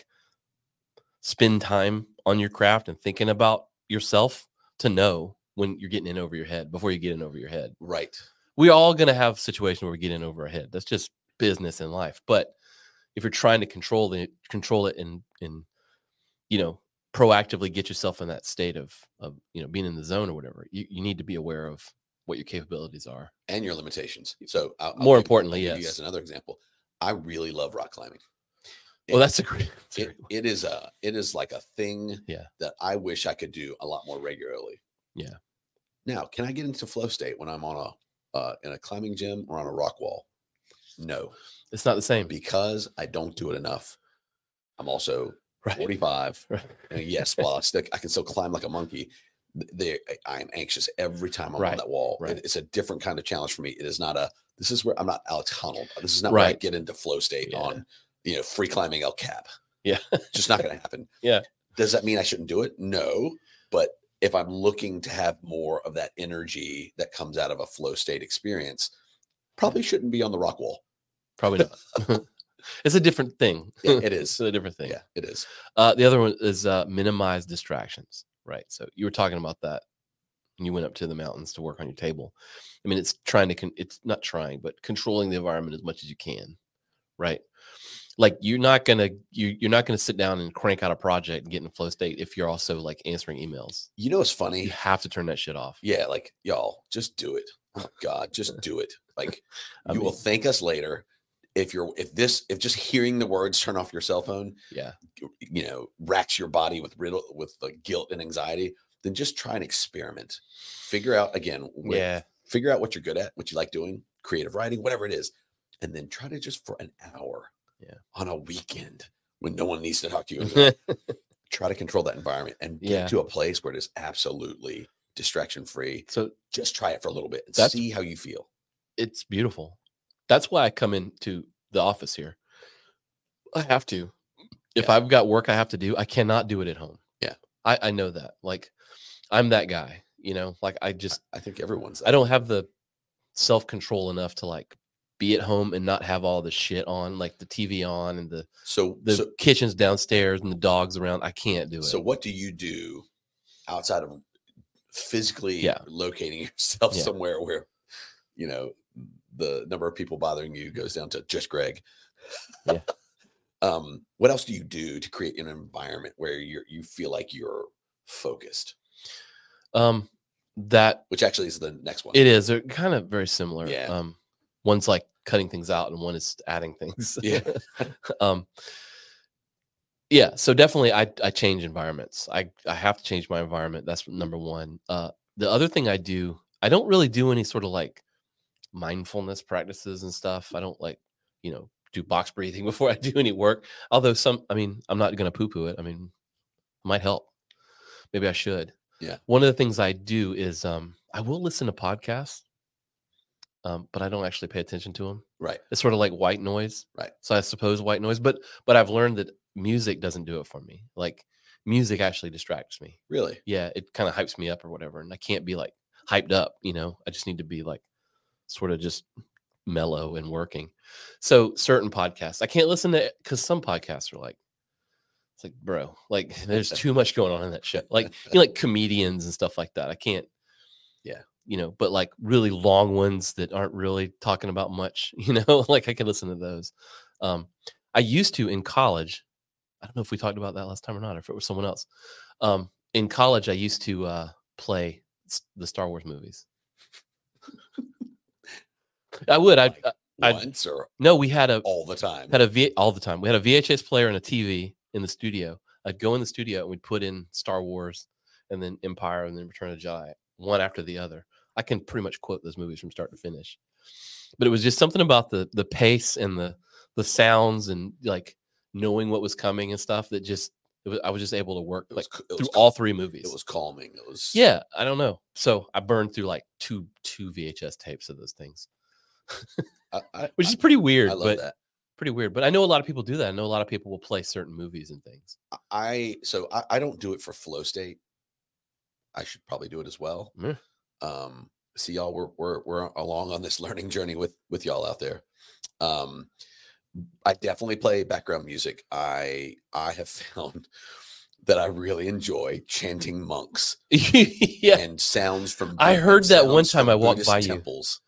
spend time on your craft and thinking about yourself to know when you're getting in over your head before you get in over your head. right. We're all going to have situations where we get in over our head. That's just business in life. But if you're trying to control the control it and and you know proactively get yourself in that state of of you know being in the zone or whatever, you, you need to be aware of what your capabilities are. And your limitations. So I'll, I'll More give- importantly, I'll give you yes. guys another example. I really love rock climbing. Well, that's a great. That's a it, great one. it is a it is like a thing Yeah. that I wish I could do a lot more regularly. Yeah. Now, can I get into flow state when I'm on a uh, in a climbing gym or on a rock wall? No, It's not the same. because I don't do it enough. I'm also Right. forty-five. Right. And yes, while I, still, I can still climb like a monkey, th- there I am anxious every time I'm on Right, that wall. right. It- it's a different kind of challenge for me. It is not a. This is where I'm not Alex Honnold. This is not where I Right. get into flow state Yeah. on you know free climbing El Cap. Yeah. Just not going to happen. Yeah. Does that mean I shouldn't do it? No. But if I'm looking to have more of that energy that comes out of a flow state experience, probably shouldn't be on the rock wall. Probably not. It's a different thing. It- it It's is. a different thing. Yeah, it is. Uh, the other one is uh, minimize distractions. Right. So you were talking about that when you went up to the mountains to work on your table. I mean, it's trying to, con- it's not trying, but controlling the environment as much as you can. Right. Like you're not gonna you you're not gonna sit down and crank out a project and get in a flow state if you're also like answering emails. You know what's You funny? have to turn that shit off. Yeah, like y'all, just do it. Oh God, just do it. Like I you will mean- thank us later if you're if this if just hearing the words turn off your cell phone, Yeah. you know, racks your body with riddle with the guilt and anxiety. Then just try and experiment. Figure out again. With, Yeah. Figure out what you're good at, what you like doing, creative writing, whatever it is, and then try to just for an hour Yeah. on a weekend when no one needs to talk to you. And try to control that environment and get Yeah. to a place where it is absolutely distraction free. So Just try it for a little bit and That's- see how you feel. it's beautiful. That's why I come into the office here. I have to. If Yeah. I've got work I have to do, I cannot do it at home. Yeah. I, I know that. Like, I'm that guy, you know, like I just, I think everyone's that. I don't have the self-control enough to like be at home and not have all the shit on, like the T V on and the, So, the so, kitchen's downstairs and the dogs around. I can't do it. so what do you do outside of physically Yeah. locating yourself Yeah. somewhere where, you know, the number of people bothering you goes down to just Greg? Yeah. um, what else do you do to create an environment where you're, you feel like you're focused? Um, that Which actually is the next one. it is. They're kind of very similar. Yeah. Um, one's like cutting things out and one is adding things. Yeah. um, yeah. So definitely I, I change environments. I, I have to change my environment. That's number one. Uh, the other thing I do, I don't really do any sort of like mindfulness practices and stuff. I don't like, you know, do box breathing before I do any work. Although some, I mean, I'm not going to poo poo it. I mean, it might help. Maybe I should. Yeah. One of the things I do is um, I will listen to podcasts, um, but I don't actually pay attention to them. Right. It's sort of like white noise. Right. So I suppose white noise, but but I've learned that music doesn't do it for me. Like music actually distracts me. Really? Yeah, it kind of hypes me up or whatever, and I can't be like hyped up. You know, I just need to be like sort of just mellow and working. So certain podcasts I can't listen to because some podcasts are like, it's like, bro, like there's too much going on in that shit. Like, you know, like comedians and stuff like that. I can't, Yeah. you know, but like really long ones that aren't really talking about much, you know, like I can listen to those. Um, I used to in college. I don't know if we talked about that last time or not, or if it was someone else. Um, in college, I used to uh, play s- the Star Wars movies. I would. I, I I'd- Once or no, we had a all the time? had a V all the time. We had a V H S player and a T V in the studio. I'd go in the studio and we'd put in Star Wars and then Empire and then Return of the Jedi, one after the other. I can pretty much quote those movies from start to finish. But it was just something about the the pace and the the sounds and like knowing what was coming and stuff that just it was, I was just able to work It like was, c- it through was all cal- three movies. It was calming. It was Yeah, I don't know. So I burned through like two two V H S tapes of those things, I, I, which is pretty weird. I love but that. Pretty weird. But I know a lot of people do that. I know a lot of people will play certain movies and things. I so I, I don't do it for flow state. I should probably do it as well. Mm. Um, see y'all, we're we're we're along on this learning journey with with y'all out there. Um, I definitely play background music. I I have found that I really enjoy chanting monks Yeah, and sounds from. I Bu- heard and that one sounds time from I walked Buddhist by you. temples.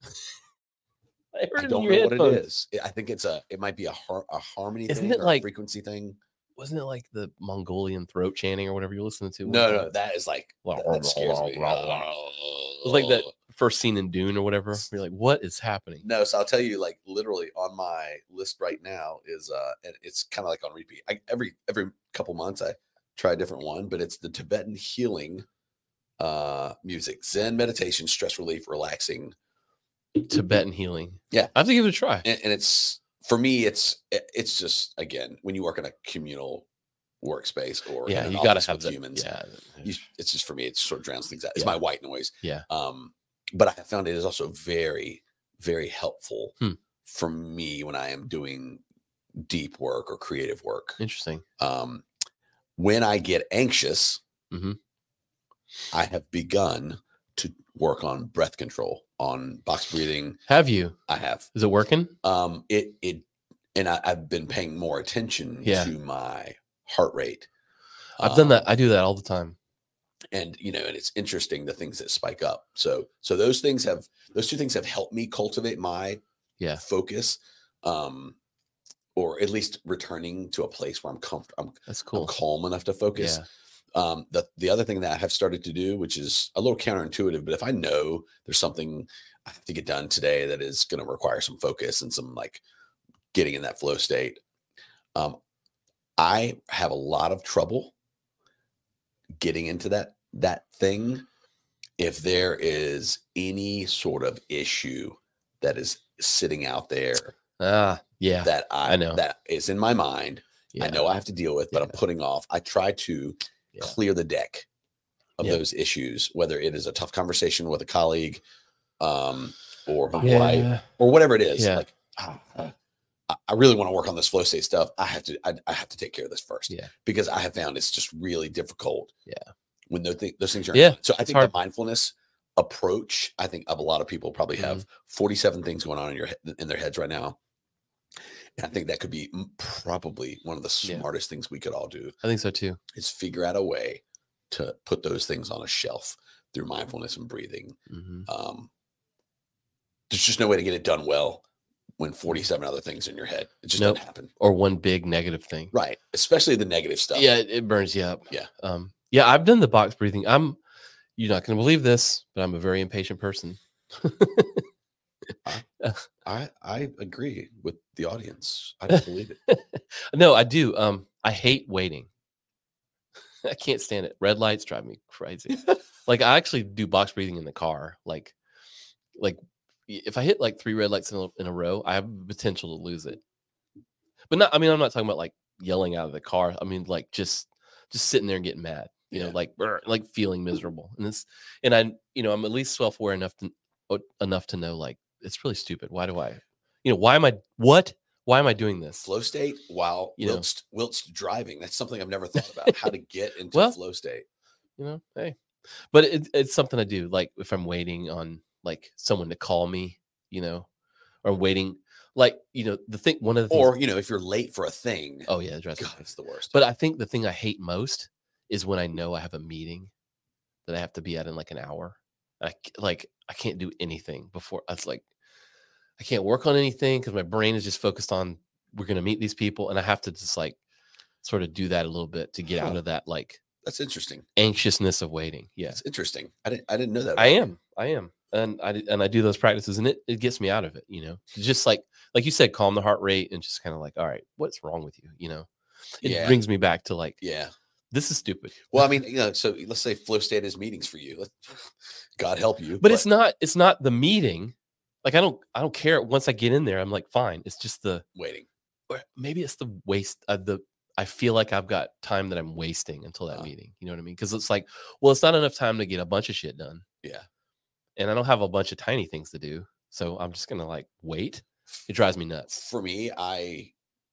I heard I it in don't your know what headphones. it is. I think it's a. It might be a har- a harmony Isn't thing it or like- a frequency thing. Wasn't it like the Mongolian throat chanting or whatever you're listening to? one No, time? no, that is like Blah, that, blah, that scares blah, me. blah, blah. It was like that first scene in Dune or whatever. You're like, what is happening? No, so I'll tell you, like literally on my list right now is uh, and it's kind of like on repeat. I, every every couple months I try a different one, but it's the Tibetan healing uh music, Zen meditation, stress relief, relaxing, Tibetan healing. Yeah. I have to give it a try. and, and it's for me, it's it- it's just again when you work in a communal workspace or Yeah, in an you got to office have with the humans. Yeah, you, it's just for me, it sort of drowns things out. It's Yeah. my white noise. Yeah. Um, but I have found it is also very, very helpful Hmm. for me when I am doing deep work or creative work. interesting. Um, when I get anxious, Mhm. I have begun to work on breath control, on box breathing. Have you? I have Is it working? um, it it, and I, I've been paying more attention Yeah. to my heart rate. I've done that. Um, I do that all the time. and you know, and it's interesting the things that spike up. So, so those things have those two things have helped me cultivate my Yeah. focus, um, or at least returning to a place where I'm comfortable, I'm, That's I'm cool. calm enough to focus. Yeah. Um, the the other thing that I have started to do, which is a little counterintuitive, but if I know there's something I have to get done today that is going to require some focus and some like getting in that flow state, um, I have a lot of trouble getting into that that thing if there is any sort of issue that is sitting out there Ah, yeah. that I, I know. that is in my mind. Yeah. I know I have to deal with, but I'm Yeah. putting off. I try to Yeah. clear the deck of Yeah. those issues, whether it is a tough conversation with a colleague, um, or my wife, Yeah. or whatever it is. Yeah. Like, ah, ah, I- I really want to work on this flow state stuff. I have to, I, I have to take care of this first. Yeah. Because I have found it's just really difficult. Yeah. When those, th- those things are, Yeah, so I it's think hard. the mindfulness approach, I think of a lot of people probably have Mhm. forty-seven things going on in your he- in their heads right now. And I think that could be m- probably one of the Yeah. smartest things we could all do I think so too. is figure out a way to put those things on a shelf through mindfulness and breathing. Hmm. Um, there's just no way to get it done well when forty-seven other things in your head. It just Nope. doesn't happen. Or one big negative thing. Right. Especially the negative stuff. Yeah, it, it burns you up. Yeah. Um, yeah, I've done the box breathing. I'm you're not gonna believe this, but I'm a very impatient person. I, I agree with the audience. I don't believe it. No, I do. Um, I hate waiting. I can't stand it. Red lights drive me crazy. Like I actually do box breathing in the car. Like, like y- if I hit like three red lights in a, in a row, I have the potential to lose it. But not. I mean, I'm not talking about like yelling out of the car. I mean, like just just sitting there and getting mad. You know, Yeah. like brr, like feeling miserable. And it's and I, you know, I'm at least self aware enough to o- enough to know like it's really stupid. Why do I, you know, why am I what? Why am I doing this? Flow state while You know. whilst, whilst driving. That's something I've never thought about. How to get into Well, flow state. You know, hey, but it, it's something I do. Like if I'm waiting on like someone to call me, you know, or waiting, like you know, the thing. One of the things. Or, you know, if you're late for a thing, oh yeah, it drives me God, crazy. it's the worst. But I think the thing I hate most is when I know I have a meeting that I have to be at in like an hour. I c- like I can't do anything before. I was like, I can't work on anything because my brain is just focused on we're gonna meet these people, and I have to just like sort of do that a little bit to get out Huh. of that like That's interesting. anxiousness of waiting. Yeah, That's interesting. I didn't I didn't know that. I about you. am. I am. And I d- and I do those practices and it, it gets me out of it, you know. Just like like you said, calm the heart rate and just kind of like, all right, what's wrong with you? You know, it Yeah. brings me back to like, Yeah. this is stupid. Well, I mean, you know, so let's say flow state is meetings for you. Let- God help you. But it's not it's not the meeting. Like I don't I don't care. Once I get in there, I'm like, fine. It's just the waiting. or maybe it's the waste uh, the I feel like I've got time that I'm wasting until that Uh. meeting. You know what I mean? Because it's like, well, it's not enough time to get a bunch of shit done. Yeah. And I don't have a bunch of tiny things to do. So I'm just gonna like wait. It drives me nuts. For me, I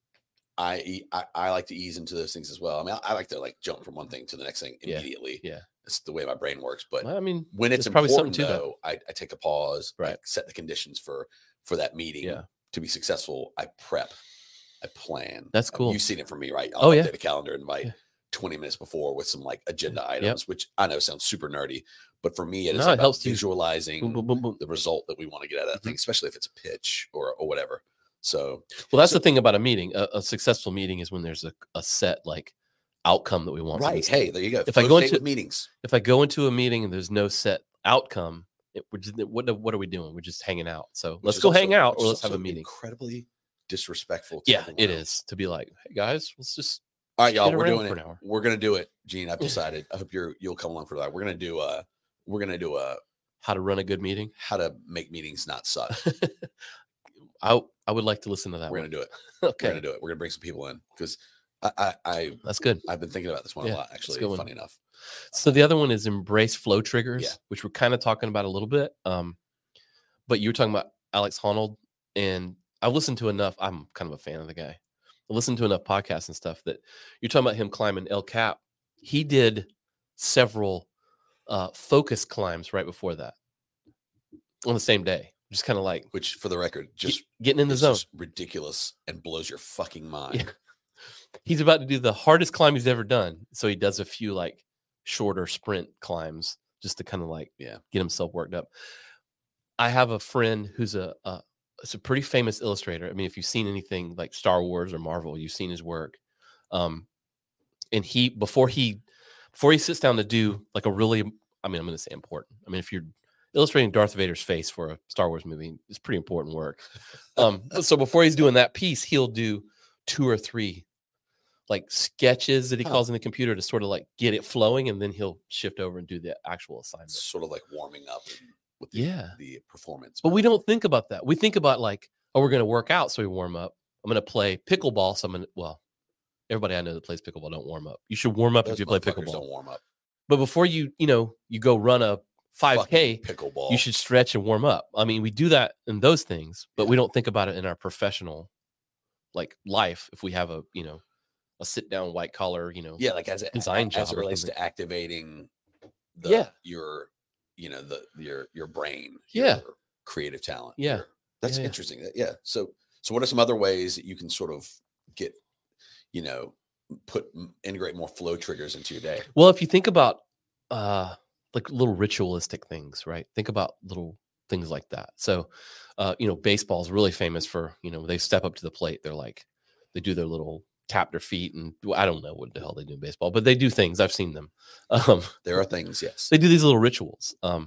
I e- I, I like to ease into those things as well. I mean, I, I like to like jump from one thing to the next thing Yeah, immediately. yeah. That's the way my brain works. But Well, I mean, when it's there's probably something important, to that. though, I, I take a pause, I Right. set the conditions for for that meeting Yeah. to be successful. I prep, I plan. That's Uh, cool. You've seen it from me, right? Oh, update yeah. a calendar, invite Yeah. twenty minutes before with some like agenda items, which I know sounds super nerdy, but for me, it is No, it about helps you. visualizing Boom, boom, boom, boom. the result that we want to get out of that Mm-hmm. thing, especially if it's a pitch or or whatever. So Well, that's So- the thing about a meeting. A, a successful meeting is when there's a, a set like outcome that we want. from right, this hey, meeting. there you go. If I Flow go state into- with meetings, if I go into a meeting and there's no set outcome, it, we're just, what what are we doing? We're just hanging out. So which let's is go also- hang out which or is let's have a also meeting. Incredibly disrespectful. To Yeah, everyone it else. is to be like, hey guys, let's just All right, y'all, Get we're around doing for it. an hour. We're gonna do it, Gene. I've decided. I hope you're you'll come along for that. We're gonna do a we're gonna do a how to run a good meeting. how to make meetings not suck. I I would like to listen to that We're one. gonna do it. Okay, We're gonna do it. We're gonna bring some people in because I, I I that's good. I've been thinking about this one Yeah, a lot. that's a Actually, good one. funny enough. So the other one is embrace flow triggers, Yeah. which we're kind of talking about a little bit. Um, but you were talking about Alex Honnold, and I listened to enough. I'm kind of a fan of the guy. I listened to enough podcasts and stuff that you're talking about him climbing El Cap. He did several uh, focus climbs right before that on the same day, just kind of like Which, for the record, get- just getting in the is zone. just ridiculous and blows your fucking mind. Yeah. He's about to do the hardest climb he's ever done. So he does a few like shorter sprint climbs just to kind of like Yeah. get himself worked up. I have a friend who's a, a it's a pretty famous illustrator. I mean, if you've seen anything like Star Wars or Marvel, you've seen his work. Um, and he before he before he sits down to do like a really, I mean, I'm going to say important. I mean, if you're illustrating Darth Vader's face for a Star Wars movie, it's pretty important work. Um, so before he's doing that piece, he'll do two or three like sketches that he Huh. calls in the computer to sort of like get it flowing, and then he'll shift over and do the actual assignment. It's sort of like warming up with the, Yeah. the performance. But we don't think about that. We think about like, oh, we're going to work out. So we warm up. I'm going to play pickleball. So I'm going to, well, everybody I know that plays pickleball don't warm up. You should warm up Those if you play motherfuckers pickleball. Don't warm up. But before you, you know, you go run a five K, Fucking pickleball. you should stretch and warm up. I mean, we do that in those things, but Yeah. we don't think about it in our professional like life. If we have a, you know, a sit down white collar, you know, Yeah, like as it design as job it or relates something. to activating the Yeah. your you know the your your brain, Yeah. your creative talent. Yeah. your- That's Yeah, yeah. interesting. That- Yeah. So so what are some other ways that you can sort of get, you know, put integrate more flow triggers into your day? Well, if you think about uh like little ritualistic things, right? Think about little things like that. So uh, you know, baseball's really famous for, you know, they step up to the plate, they're like, they do their little tap their feet and well, I don't know what the hell they do in baseball, but they do things. I've seen them. Um There are things, yes. they do these little rituals. Um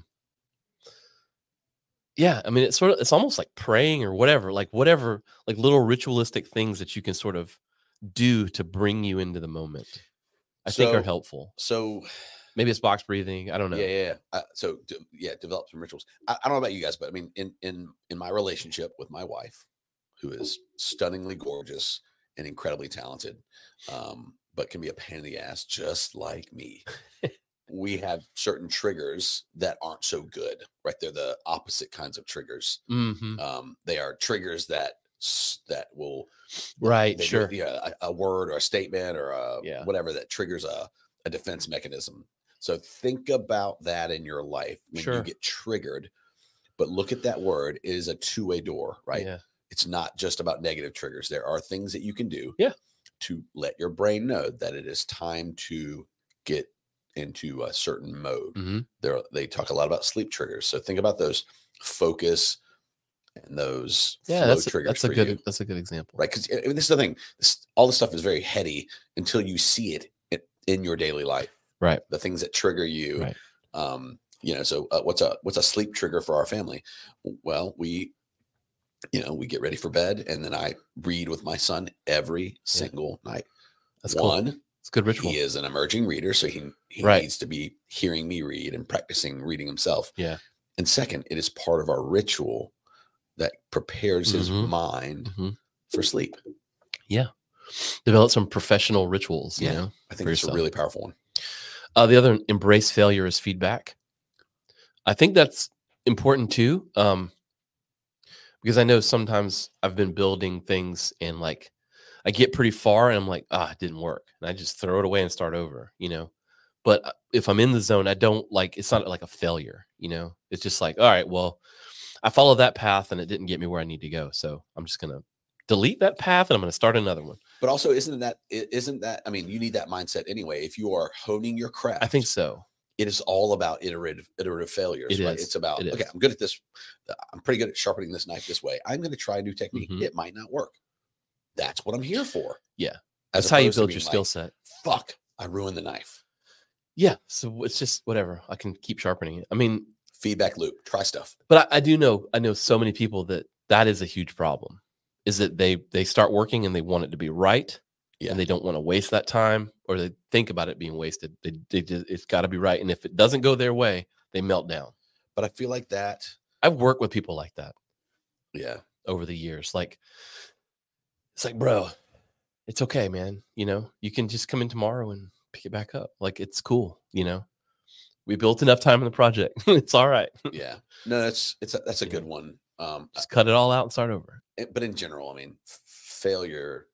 yeah, I mean it's sort of it's almost like praying or whatever, like whatever, like little ritualistic things that you can sort of do to bring you into the moment. I think are So- helpful. So Maybe it's box breathing. I don't know. yeah, yeah. yeah. Uh, so de- yeah, develop some rituals. I, I don't know about you guys, but I mean, in in in my relationship with my wife, who is stunningly gorgeous and incredibly talented, um, but can be a pain in the ass just like me. We have certain triggers that aren't so good, right? They're the opposite kinds of triggers. Mm-hmm. Um, they are triggers that s- that will Right, they do- sure. yeah, a, a word or a statement or a Yeah. whatever that triggers a, a defense mechanism. So think about that in your life when you Sure. get triggered. But look at that word. It is a two-way door, right? Yeah. It's not just about negative triggers. There are things that you can do Yeah. to let your brain know that it is time to get into a certain mode. Mm-hmm. There, they talk a lot about sleep triggers. So think about those focus and those Yeah, flow that's a, triggers that's a for good you, that's a good example. right? Because this is the thing. This, all this stuff is very heady until you see it in, in your daily life. Right. The things that trigger you. Right. Um, you know, so uh, what's a what's a sleep trigger for our family? Well, we, you know, we get ready for bed, and then I read with my son every single night. That's cool. One, It's a good ritual. he is an emerging reader, so he he Right. needs to be hearing me read and practicing reading himself. Yeah. And second, it is part of our ritual that prepares his Mhm. mind hmm for sleep. Develop some professional rituals. Yeah, You know. I think For it's a yourself. really powerful one. Uh, the other, embrace failure as feedback. I think that's important too, um, because I know sometimes I've been building things and like I get pretty far and I'm like, ah, it didn't work, and I just throw it away and start over, you know. But uh, if I'm in the zone, I don't like it's not like a failure, you know. It's just like, all right, well, I followed that path and it didn't get me where I need to go, so I'm just gonna delete that path and I'm gonna start another one. But also, isn't that i- isn't that? I mean, you need that mindset anyway. If you are honing your craft, I think so. it is all about iterative iterative failures. It right? is. It's about It okay, is. I'm good at this. I'm pretty good at sharpening this knife this way. I'm going to try a new technique. Mhm. It might not work. That's what I'm here for. Yeah. As That's how you opposed to build being your skill like, set. Fuck, I ruined the knife. Yeah. So it's just whatever. I can keep sharpening it. I mean, Feedback loop. Try stuff. but I, I do know, I know so many people that that is a huge problem, is that they, they start working and they want it to be right. Yeah. And they don't want to waste that time, or they think about it being wasted. They, they just, it's got to be right. And if it doesn't go their way, they melt down. But I feel like that. I've worked with people like that Yeah. over the years. Like, it's like, bro, it's okay, man. You know, you can just come in tomorrow and pick it back up. Like, it's cool. You know, we built enough time in the project. It's all right. Yeah. No, that's it's a, that's a Yeah. good one. Um, Just cut it all out and start over. it- but in general, I mean, f- failure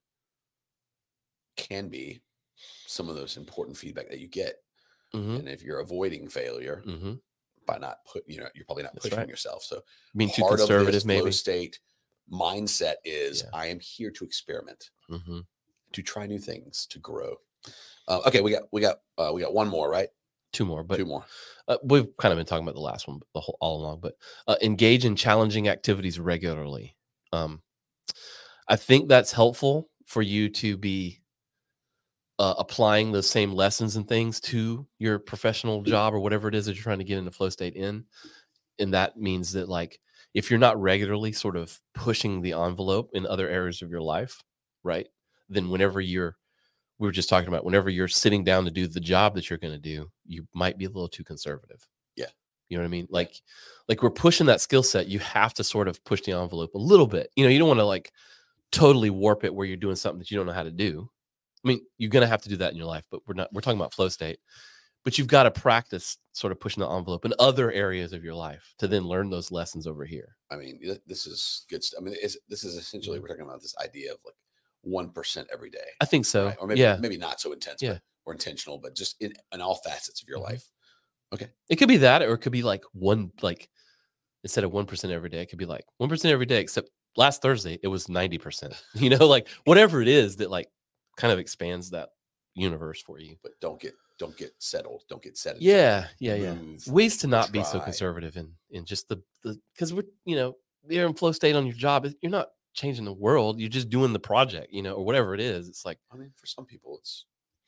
can be some of those important feedback that you get. Mm-hmm. And if you're avoiding failure Mm-hmm. by not put, you know, you're probably not That's pushing right. yourself. So Being too part of this conservative, flow maybe. state mindset is Yeah. I am here to experiment, Mm-hmm. to try new things, to grow. Uh, okay, we got we got uh, we got one more, right? Two more, but Two more. uh, we've kind of been talking about the last one the whole all along. But uh, engage in challenging activities regularly. Um, I think that's helpful for you to be uh, applying the same lessons and things to your professional job or whatever it is that you're trying to get into flow state in. And that means that, like, if you're not regularly sort of pushing the envelope in other areas of your life, right, then whenever you're, we were just talking about, whenever you're sitting down to do the job that you're going to do, you might be a little too conservative. Yeah. You know what I mean? Like, like we're pushing that skill set. You have to sort of push the envelope a little bit. You know, you don't want to like totally warp it where you're doing something that you don't know how to do. I mean, you're going to have to do that in your life, but we're not, we're talking about flow state, but you've got to practice sort of pushing the envelope in other areas of your life to then learn those lessons over here. I mean, this is good stuff. I mean, it's, this is essentially, we're talking about this idea of like one percent every day. I think so. Right? Or maybe, yeah. maybe not so intense, yeah. but, or intentional, but just in, in all facets of your mm-hmm. life. Okay. It could be that, or it could be like one, like instead of one percent every day, it could be like one percent every day, except last Thursday, it was ninety percent, you know, like whatever it is that like kind of expands that universe for you. But don't get, don't get settled. Don't get settled. Yeah. Yeah. Yeah. Move, Ways to not try. be so conservative in, in just the, the, cause we're, you know, you're in flow state on your job. You're not changing the world. You're just doing the project, you know, or whatever it is. It's like, I mean, for some people it's,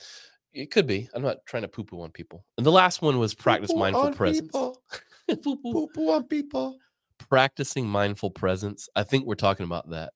it could be. I'm not trying to poo-poo on people. And the last one was practice poo-poo mindful on presence. Poo-poo. Poo-poo on people. Practicing mindful presence. I think we're talking about that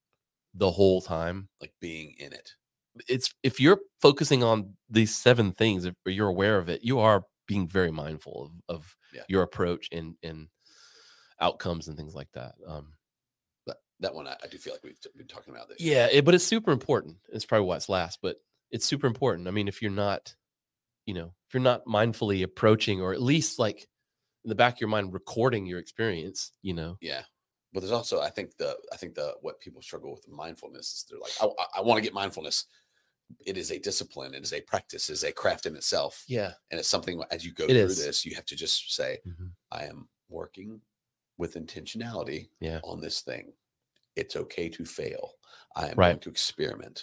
the whole time. Like being in it. It's if you're focusing on these seven things, if you're aware of it, you are being very mindful of, of yeah. your approach and, and outcomes and things like that. Um, but that one, I, I do feel like we've t- been talking about this. Yeah, it, but it's super important. It's probably why it's last, but it's super important. I mean, if you're not, you know, if you're not mindfully approaching, or at least like in the back of your mind, recording your experience, you know? Yeah. But there's also, I think the, I think the, what people struggle with mindfulness is they're like, I, I, I want to get mindfulness. It is a discipline. It is a practice. It is a craft in itself. Yeah. And it's something as you go It through is. this, you have to just say, mm-hmm. I am working with intentionality yeah. on this thing. It's okay to fail. I am right. going to experiment.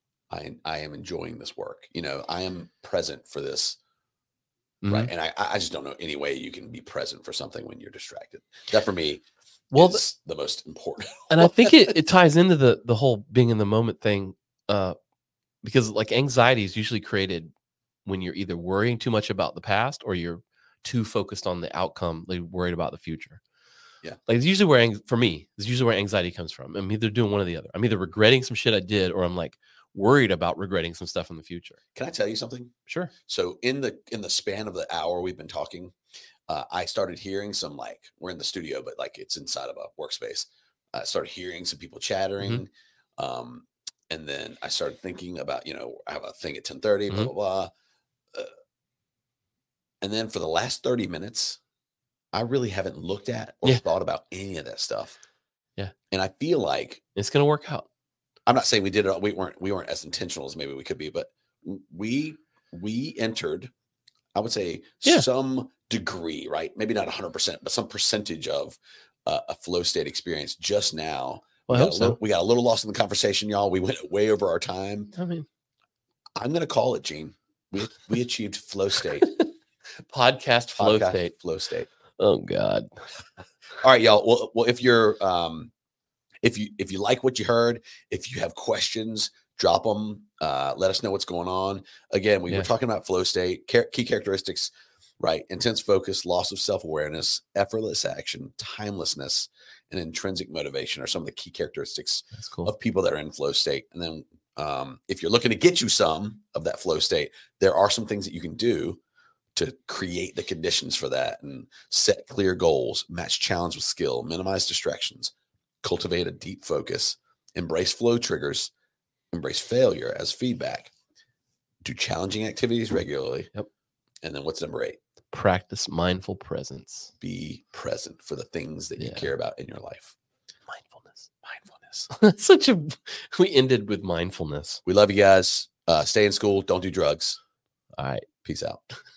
I, I am enjoying this work. You know, I am present for this. Mm-hmm. Right. And I, I just don't know any way you can be present for something when you're distracted. That for me well, is the, the most important. And I think it, it ties into the, the whole being in the moment thing. Uh, because like anxiety is usually created when you're either worrying too much about the past or you're too focused on the outcome, like worried about the future. Yeah. Like it's usually where, for me, it's usually where anxiety comes from. I'm either doing one or the other. I'm either regretting some shit I did, or I'm like worried about regretting some stuff in the future. Can I tell you something? Sure. So in the, in the span of the hour we've been talking, uh, I started hearing some, like, we're in the studio, but like it's inside of a workspace. I started hearing some people chattering. Mm-hmm. Um, and then I started thinking about, you know, I have a thing at ten thirty, mm-hmm. blah, blah, blah. Uh, and then for the last thirty minutes, I really haven't looked at or yeah. thought about any of that stuff. Yeah. And I feel like it's going to work out. I'm not saying we did it. We weren't, we weren't as intentional as maybe we could be, but we, we entered, I would say yeah. some degree, right? Maybe not a hundred percent, but some percentage of uh, a flow state experience just now. Well, we, I got hope a little, so. we got a little lost in the conversation, y'all. We went way over our time. I mean, I'm going to call it, Gene. We, we achieved flow state. Podcast flow Podcast state. Flow state. Oh God. All right, y'all. Well, well, if you're, um, if you, if you like what you heard, if you have questions, drop them. Uh, let us know what's going on. Again, we yeah. were talking about flow state, char- key characteristics, right? Intense focus, loss of self-awareness, effortless action, timelessness, and intrinsic motivation are some of the key characteristics That's cool. of people that are in flow state. And then, um, if you're looking to get you some of that flow state, there are some things that you can do to create the conditions for that and set clear goals, match challenge with skill, minimize distractions, cultivate a deep focus, embrace flow triggers, embrace failure as feedback, do challenging activities regularly. Yep. And then what's number eight? Practice mindful presence. Be present for the things that yeah. you care about in your life. Mindfulness. Mindfulness. That's such a, we ended with mindfulness. We love you guys. Uh, stay in school. Don't do drugs. All right. Peace out.